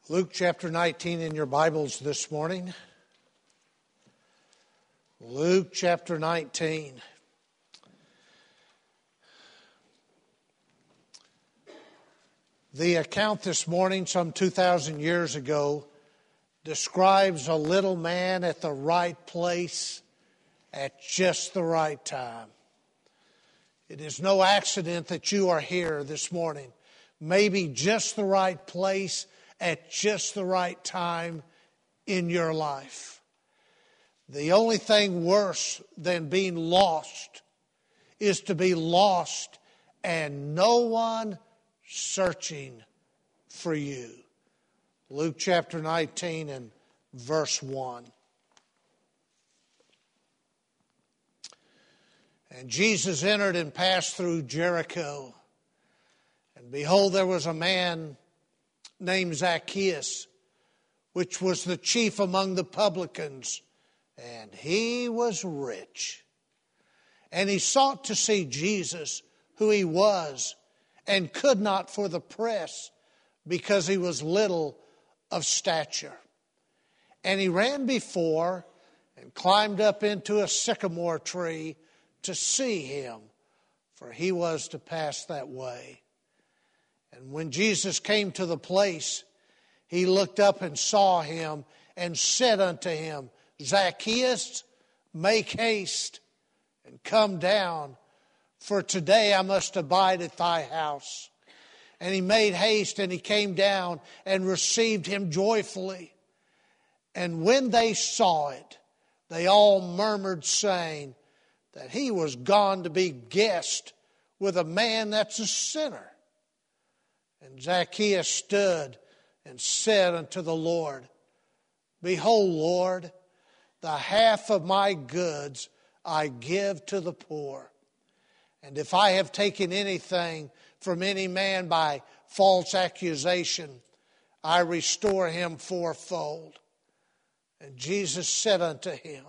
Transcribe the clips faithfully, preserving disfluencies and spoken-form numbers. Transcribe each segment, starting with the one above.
Luke chapter nineteen in your Bibles this morning. Luke chapter nineteen. The account this morning, some two thousand years ago, describes a little man at the right place at just the right time. It is no accident that you are here this morning. Maybe just the right place at just the right time in your life. The only thing worse than being lost is to be lost and no one searching for you. Luke chapter nineteen and verse one. And Jesus entered and passed through Jericho. And behold, there was a man named Zacchaeus, which was the chief among the publicans, and he was rich. And he sought to see Jesus, who he was, and could not for the press, because he was little of stature. And he ran before and climbed up into a sycamore tree to see him, for he was to pass that way. And when Jesus came to the place, he looked up and saw him and said unto him, Zacchaeus, make haste and come down, for today I must abide at thy house. And he made haste and he came down and received him joyfully. And when they saw it, they all murmured, saying that he was gone to be guest with a man that's a sinner. And Zacchaeus stood and said unto the Lord, Behold, Lord, the half of my goods I give to the poor. And if I have taken anything from any man by false accusation, I restore him fourfold. And Jesus said unto him,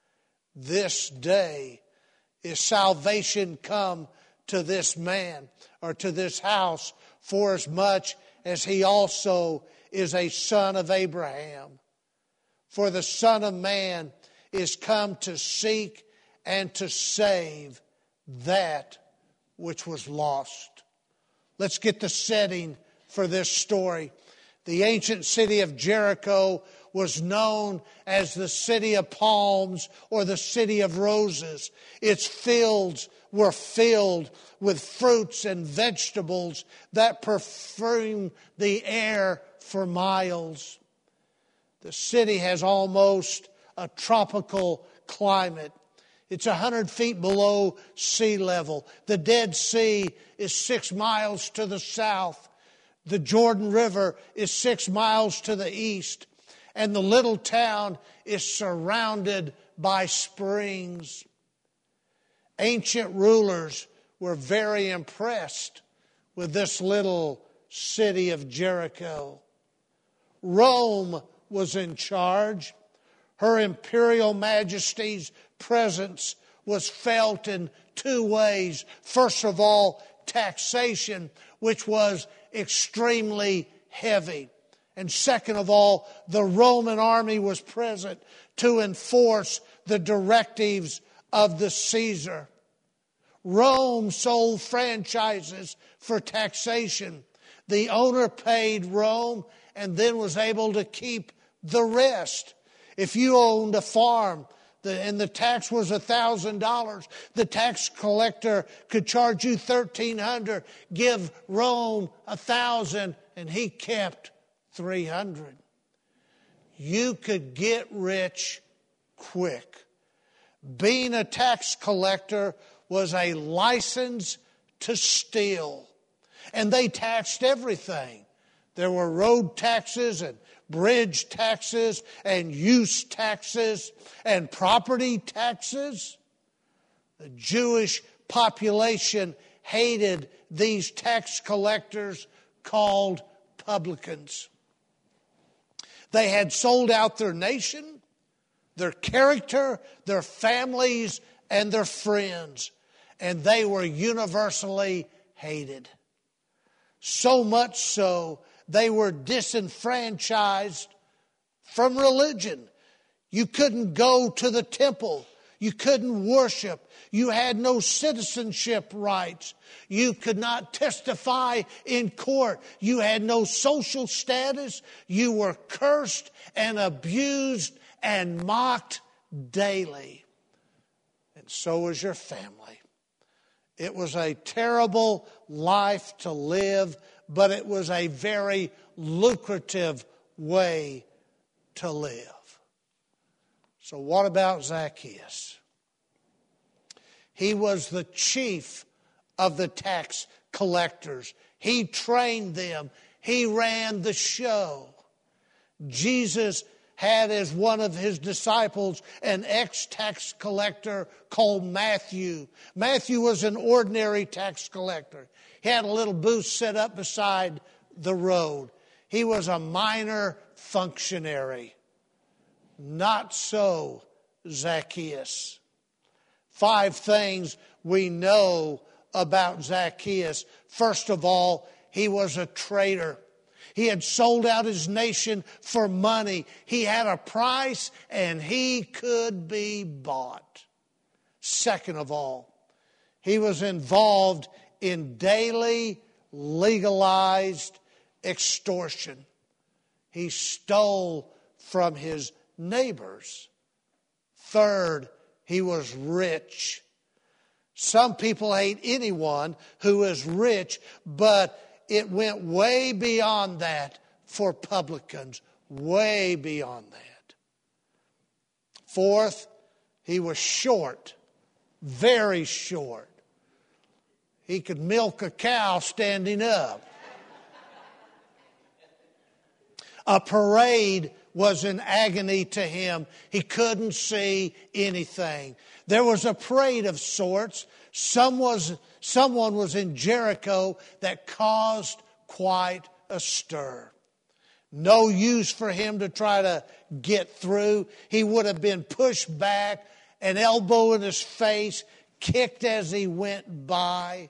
This day is salvation come to this man, or to this house, forasmuch as he also is a son of Abraham. For the Son of Man is come to seek and to save that which was lost. Let's get the setting for this story. The ancient city of Jericho was known as the city of palms or the city of roses. Its fields were filled with fruits and vegetables that perfumed the air for miles. The city has almost a tropical climate. It's one hundred feet below sea level. The Dead Sea is six miles to the south. The Jordan River is six miles to the east. And the little town is surrounded by springs. Ancient rulers were very impressed with this little city of Jericho. Rome was in charge. Her imperial majesty's presence was felt in two ways. First of all, taxation, which was extremely heavy. And second of all, the Roman army was present to enforce the directives of the Caesar. Rome sold franchises for taxation. The owner paid Rome and then was able to keep the rest. If you owned a farm and the tax was one thousand dollars, the tax collector could charge you thirteen hundred dollars, give Rome one thousand dollars, and he kept three hundred dollars. You could get rich quick. Being a tax collector was a license to steal. And they taxed everything. There were road taxes and bridge taxes and use taxes and property taxes. The Jewish population hated these tax collectors called publicans. They had sold out their nation, their character, their families, and their friends. And they were universally hated. So much so They were disenfranchised from religion. You couldn't go to the temple. You couldn't worship. You had no citizenship rights. You could not testify in court. You had no social status. You were cursed and abused and mocked daily. And so was your family. It was a terrible life to live, but it was a very lucrative way to live. So what about Zacchaeus? He was the chief of the tax collectors. He trained them. He ran the show. Jesus had as one of his disciples an ex-tax collector called Matthew. Matthew was an ordinary tax collector. He had a little booth set up beside the road. He was a minor functionary. Not so Zacchaeus. Five things we know about Zacchaeus. First of all, he was a traitor. He had sold out his nation for money. He had a price and he could be bought. Second of all, he was involved in daily legalized extortion. He stole from his neighbors. Third, he was rich. Some people hate anyone who is rich, but it went way beyond that for publicans, way beyond that. Fourth, he was short, very short. He could milk a cow standing up. A parade was an agony to him. He couldn't see anything. There was a parade of sorts. Some was, someone was in Jericho that caused quite a stir. No use for him to try to get through. He would have been pushed back, an elbow in his face, kicked as he went by.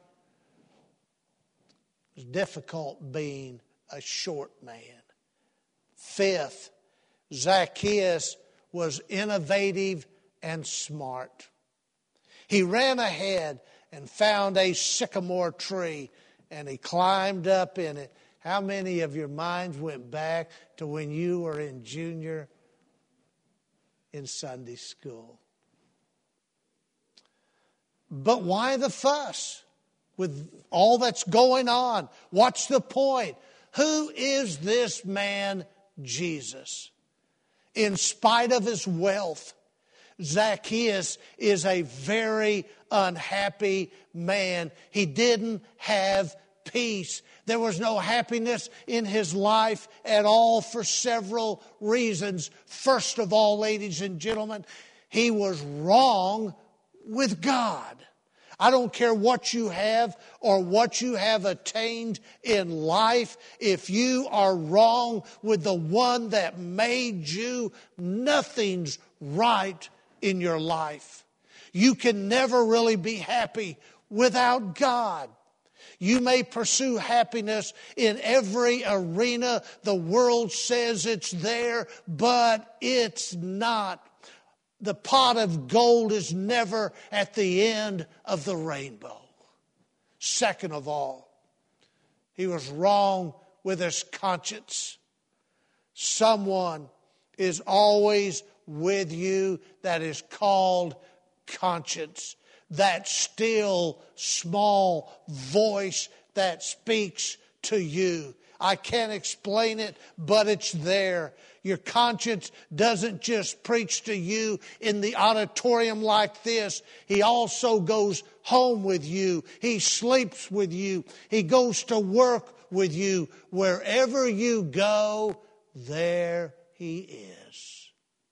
It was difficult being a short man. Fifth, Zacchaeus was innovative and smart. He ran ahead and found a sycamore tree, and he climbed up in it. How many of your minds went back to when you were in junior in Sunday school? But why the fuss with all that's going on? What's the point? Who is this man, Jesus? In spite of his wealth, Zacchaeus is a very unhappy man. He didn't have peace. There was no happiness in his life at all for several reasons. First of all, ladies and gentlemen, he was wrong with God. I don't care what you have or what you have attained in life. If you are wrong with the one that made you, nothing's right in your life. You can never really be happy without God. You may pursue happiness in every arena. The world says it's there, but it's not. The pot of gold is never at the end of the rainbow. Second of all, he was wrong with his conscience. Someone is always with you that is called conscience. That still small voice that speaks to you. I can't explain it, but it's there. Your conscience doesn't just preach to you in the auditorium like this. He also goes home with you. He sleeps with you. He goes to work with you. Wherever you go, there he is.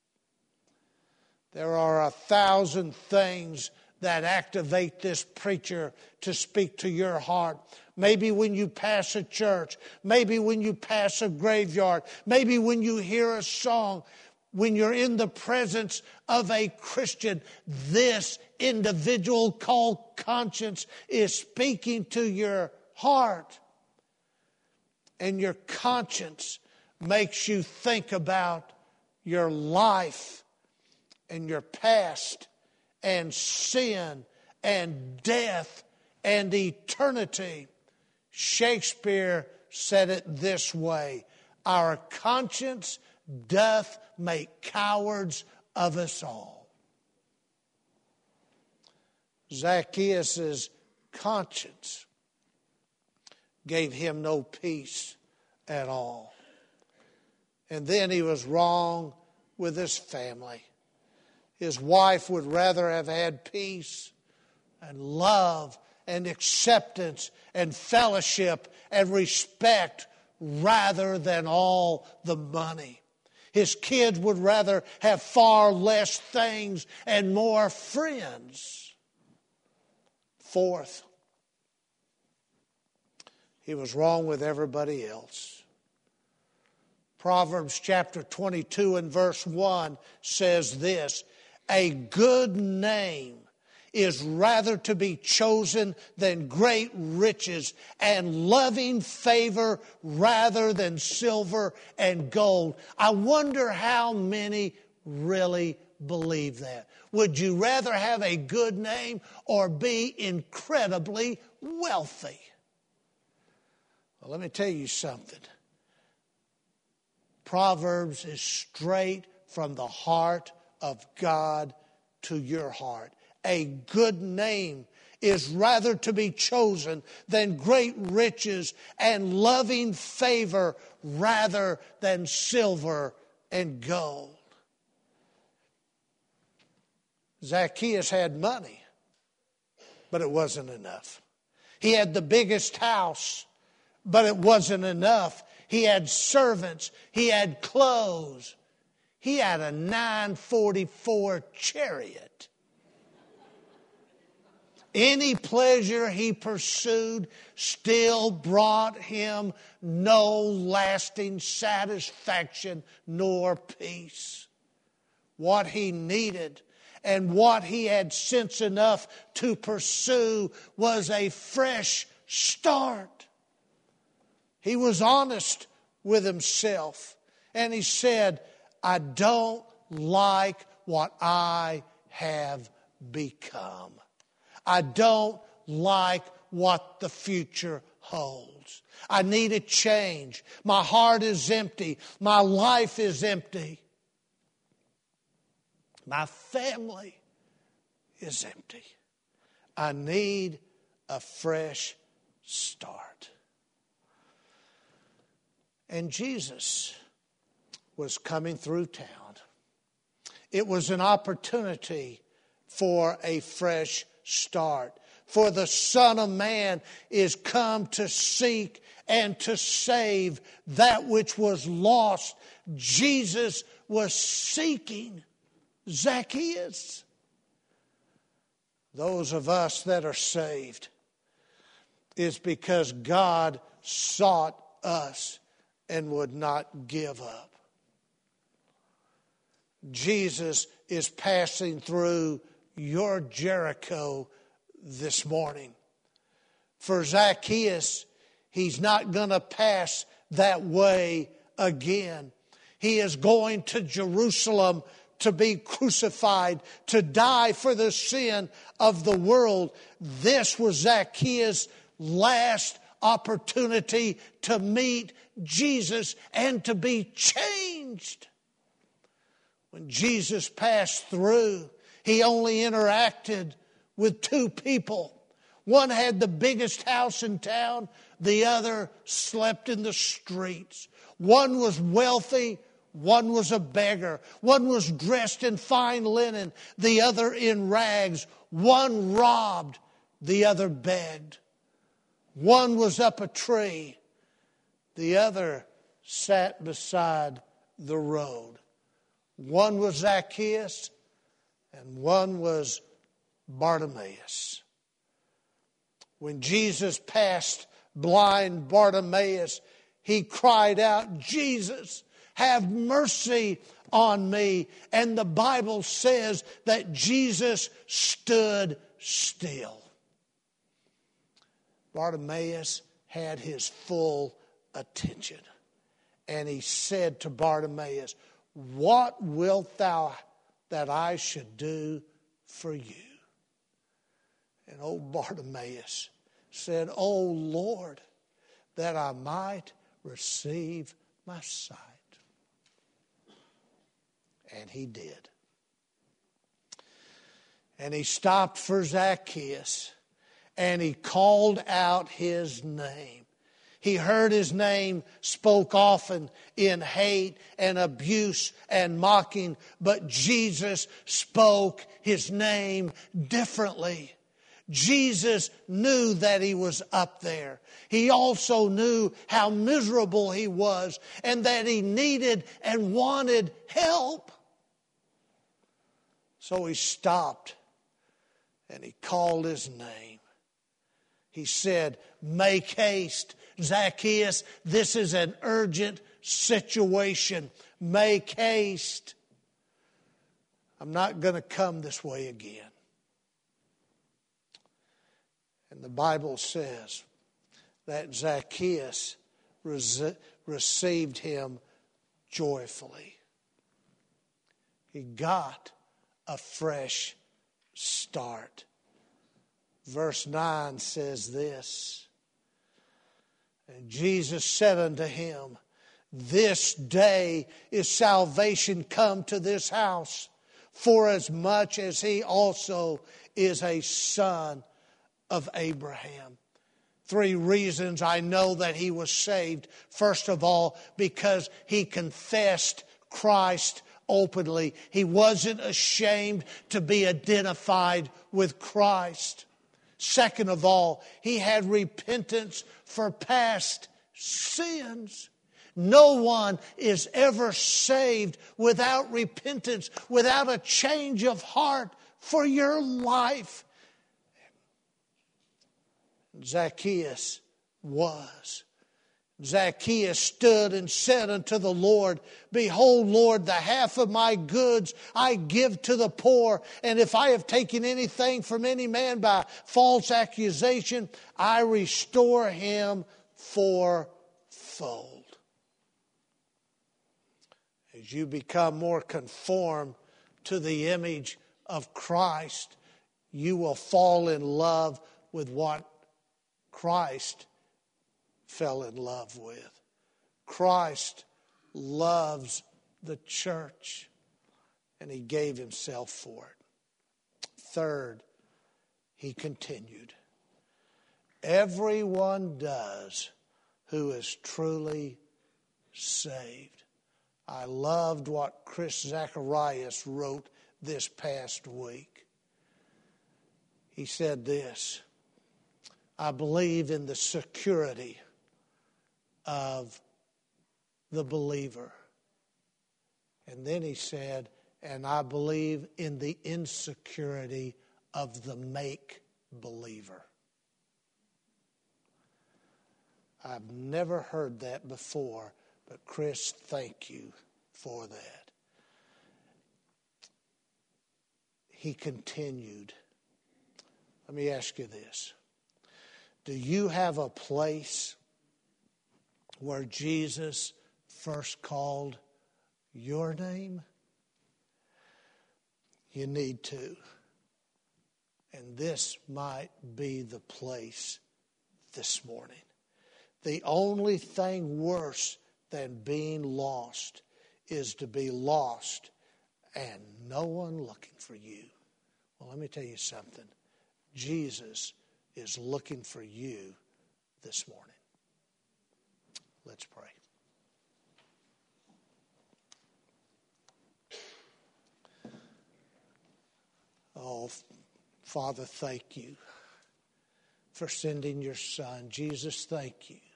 There are a thousand things that activate this preacher to speak to your heart. Maybe when you pass a church. Maybe when you pass a graveyard. Maybe when you hear a song. When you're in the presence of a Christian. This individual called conscience is speaking to your heart. and your conscience makes you think about your life and your past and sin and death and eternity, Shakespeare said it this way: our conscience doth make cowards of us all. Zacchaeus' conscience gave him no peace at all. And then he was wrong with his family. His wife would rather have had peace and love and acceptance and fellowship and respect rather than all the money. His kids would rather have far less things and more friends. Fourth, he was wrong with everybody else. Proverbs chapter twenty-two and verse one says this: a good name is rather to be chosen than great riches, and loving favor rather than silver and gold. I wonder how many really believe that. Would you rather have a good name or be incredibly wealthy? Well, let me tell you something. Proverbs is straight from the heart of God to your heart. A good name is rather to be chosen than great riches, and loving favor rather than silver and gold. Zacchaeus had money, but it wasn't enough. He had the biggest house, but it wasn't enough. He had servants. He had clothes. He had a nine forty-four chariot. Any pleasure he pursued still brought him no lasting satisfaction nor peace. What he needed and what he had sense enough to pursue was a fresh start. He was honest with himself, and he said, I don't like what I have become. I don't like what the future holds. I need a change. My heart is empty. My life is empty. My family is empty. I need a fresh start. And Jesus was coming through town. It was an opportunity for a fresh start. For the Son of Man is come to seek and to save that which was lost. Jesus was seeking Zacchaeus. Those of us that are saved is because God sought us and would not give up. Jesus is passing through your Jericho this morning. For Zacchaeus, he's not going to pass that way again. He is going to Jerusalem to be crucified, to die for the sin of the world. This was Zacchaeus' last opportunity to meet Jesus and to be changed. When Jesus passed through, he only interacted with two people. One had the biggest house in town. The other slept in the streets. One was wealthy. One was a beggar. One was dressed in fine linen. The other in rags. One robbed. The other begged. One was up a tree. The other sat beside the road. One was Zacchaeus and one was Bartimaeus. When Jesus passed blind Bartimaeus, he cried out, Jesus, have mercy on me. And the Bible says that Jesus stood still. Bartimaeus had his full attention. And he said to Bartimaeus, "What wilt thou that I should do for you?" And old Bartimaeus said, "O Lord, that I might receive my sight." And he did. And he stopped for Zacchaeus, and he called out his name. He heard his name spoke often in hate and abuse and mocking, but Jesus spoke his name differently. Jesus knew that he was up there. He also knew how miserable he was and that he needed and wanted help. So he stopped and he called his name. He said, "Make haste, Zacchaeus. This is an urgent situation. Make haste. I'm not going to come this way again." And the Bible says that Zacchaeus res- received him joyfully. He got a fresh start. Verse nine says this, "And Jesus said unto him, This day is salvation come to this house, forasmuch as he also is a son of Abraham." Three reasons I know that he was saved. First of all, because he confessed Christ openly. He wasn't ashamed to be identified with Christ. Second of all, he had repentance for past sins. No one is ever saved without repentance, without a change of heart for your life. Zacchaeus was. Zacchaeus stood and said unto the Lord, "Behold, Lord, the half of my goods I give to the poor. And if I have taken anything from any man by false accusation, I restore him fourfold." As you become more conformed to the image of Christ, you will fall in love with what Christ fell in love with. Christ loves the church, and he gave himself for it. Third, he continued, "Everyone does who is truly saved." I loved what Chris Zacharias wrote this past week. He said this, "I believe in the security of the believer." And then he said, "And I believe in the insecurity of the make-believer." I've never heard that before, but Chris, thank you for that. He continued. Let me ask you this. Do you have a place where Jesus first called your name? You need to. And this might be the place this morning. The only thing worse than being lost is to be lost and no one looking for you. Well, let me tell you something. Jesus is looking for you this morning. Let's pray. Oh, Father, thank you for sending your Son. Jesus, thank you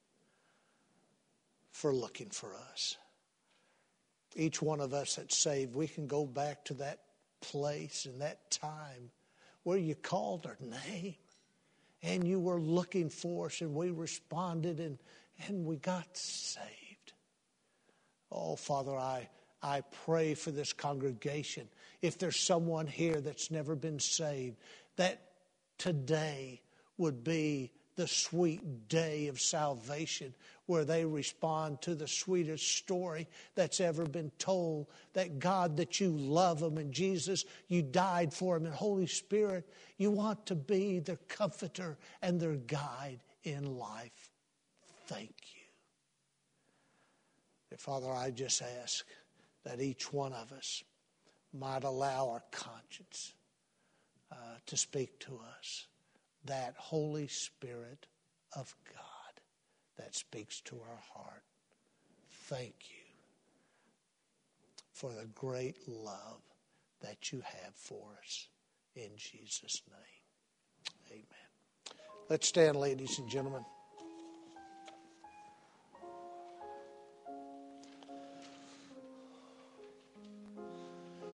for looking for us. Each one of us that's saved, we can go back to that place and that time where you called our name and you were looking for us and we responded and, and we got saved. Oh, Father, I, I pray for this congregation. If there's someone here that's never been saved, that today would be the sweet day of salvation where they respond to the sweetest story that's ever been told, that God, that you love them, and Jesus, you died for them, and Holy Spirit, you want to be their comforter and their guide in life. Thank you. And Father, I just ask that each one of us might allow our conscience uh, to speak to us, that Holy Spirit of God that speaks to our heart. Thank you for the great love that you have for us. In Jesus' name, amen. Let's stand, ladies and gentlemen.